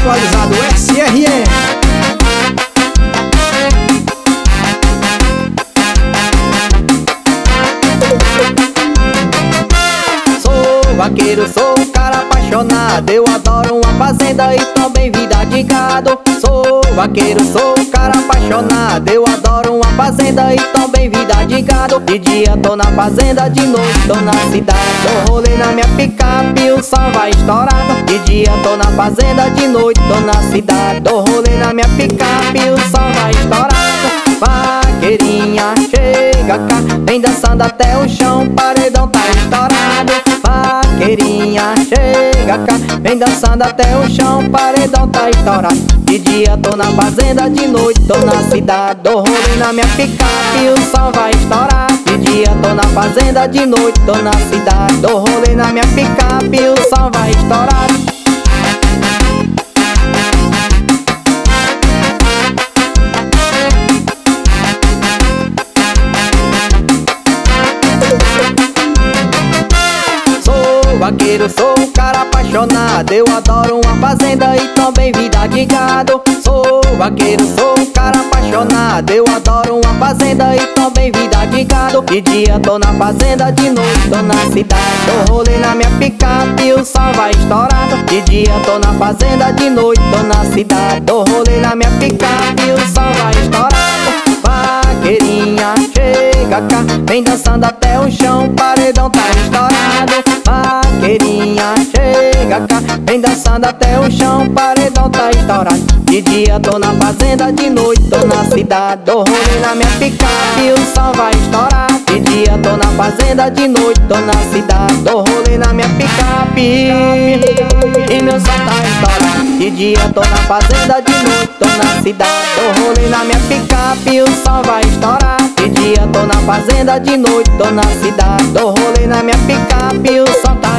atualizado SRM. Sou vaqueiro, sou um cara apaixonado. Eu adoro uma fazenda e também vida de gado. Sou vaqueiro, sou um cara apaixonado. Eu adoro uma fazenda e também vida de gado. De dia tô na fazenda, de noite tô na cidade. Dou rolê na minha picape, o som vai estourado. De dia tô na fazenda, de noite tô na cidade. Dou rolê na minha picape, o som vai estourado. Vaqueirinha, chega cá, vem dançando até o chão, paredão tá estourado. Vaqueirinha, chega cá, vem dançando até o chão, paredão tá estourado. De dia tô na fazenda, de noite tô na cidade. Dou rolê na minha picape, o som vai estourar. De dia tô na fazenda, de noite tô na cidade. Dou rolê na minha picape, o som vai estourar. Vaqueiro, sou um cara apaixonado. Eu adoro uma fazenda e também vida de gado. Sou vaqueiro, sou um cara apaixonado. Eu adoro uma fazenda e também vida de gado. De dia tô na fazenda, de noite tô na cidade. Dou rolê na minha picape, o som vai estourado. De dia tô na fazenda, de noite tô na cidade. Dou rolê na minha picape, o som vai estourado. Vaqueirinha, chega cá, vem dançando até o chão, paredão tá estourado. Vaqueirinha, chega cá, vem dançando até o chão, paredão tá estourado. De dia tô na fazenda, de noite tô na cidade. Dou rolê na minha picape, o som vai estourar. De dia tô na fazenda, de noite tô na cidade. Dou rolê na minha picape e meu som tá estourado. De dia tô na fazenda, de noite tô na cidade. Dou rolê na minha picape, o som vai estourar. De dia tô na fazenda, de noite tô na cidade. Dou rolê na minha picape, o som tá